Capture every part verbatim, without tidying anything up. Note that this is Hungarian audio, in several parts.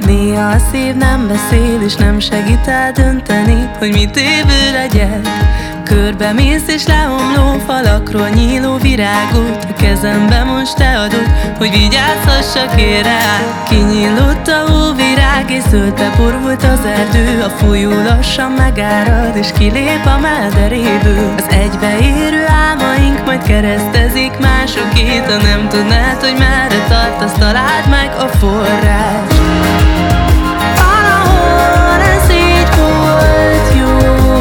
hogy néha a szív nem beszél, és nem segít eldönteni, hogy mit évő legyek. Körbe mész és leomló falakról nyíló virágot a kezembe most te adod, hogy vigyázhassak én rá. Kinyílott a hóvirág és zöldbe borult az erdő, a folyó lassan megárad és kilép a mederéből. Az egybeérő álmaink majd keresztezik másokét, ha nem tudnád, hogy merre tartasz, találd meg a forrást. Valahol ez így volt jó,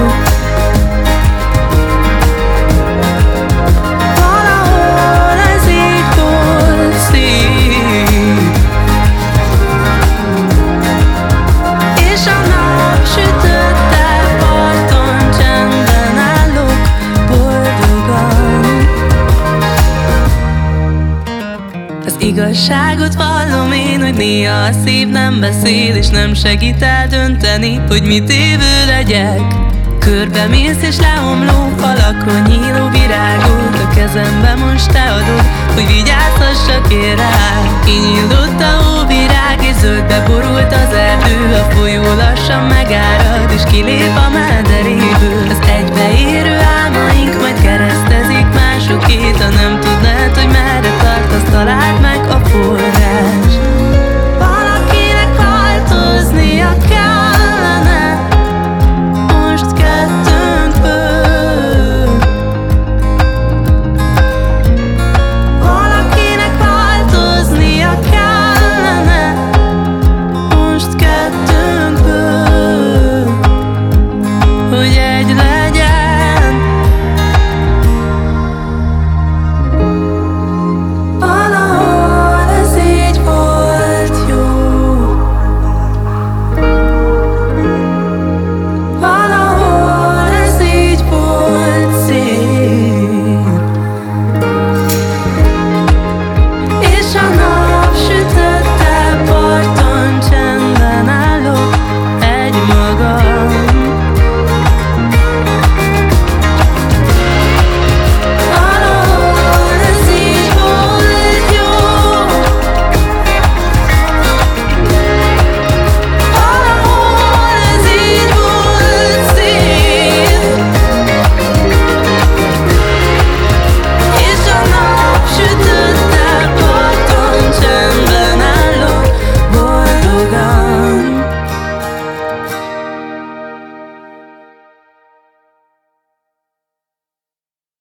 valahol ez így volt szép, és a nap sütötte parton csendben állok boldogan. Az igazságot vallom én, hogy néha a szív nem beszél, és nem segít eldönteni, hogy mit évő legyek. Körbe mész és leomló falakról nyíló virágot a kezembe most te adod, hogy vigyázhassak én rá. Kinyílott a hóvirág és zöldbe borult az erdő, a folyó lassan megárad és kilép a mederéből.